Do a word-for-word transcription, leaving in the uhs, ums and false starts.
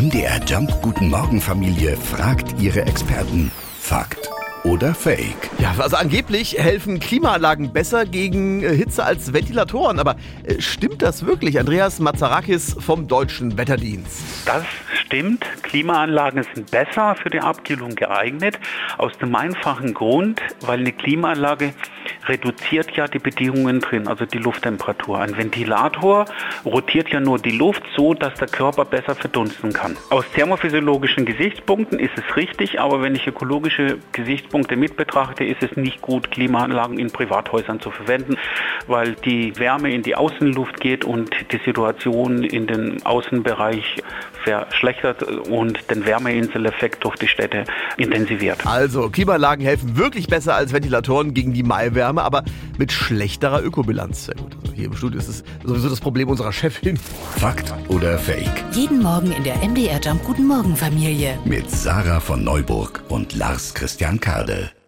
M D R Jump Guten Morgen Familie fragt ihre Experten. Fakt oder Fake? Ja, also angeblich helfen Klimaanlagen besser gegen äh, Hitze als Ventilatoren. Aber äh, stimmt das wirklich? Andreas Mazarakis vom Deutschen Wetterdienst. Das stimmt. Klimaanlagen sind besser für die Abkühlung geeignet. Aus dem einfachen Grund, weil eine Klimaanlage reduziert ja die Bedingungen drin, also die Lufttemperatur. Ein Ventilator rotiert ja nur die Luft so, dass der Körper besser verdunsten kann. Aus thermophysiologischen Gesichtspunkten ist es richtig, aber wenn ich ökologische Gesichtspunkte mit betrachte, ist es nicht gut, Klimaanlagen in Privathäusern zu verwenden, weil die Wärme in die Außenluft geht und die Situation in den Außenbereich verschlechtert und den Wärmeinseleffekt durch die Städte intensiviert. Also, Klimaanlagen helfen wirklich besser als Ventilatoren gegen die Maiwärme, aber mit schlechterer Ökobilanz. Sehr gut, also hier im Studio ist es sowieso das Problem unserer Chefin. Fakt oder Fake? Jeden Morgen in der M D R Jump Guten Morgen Familie. Mit Sarah von Neuburg und Lars Christian Kade.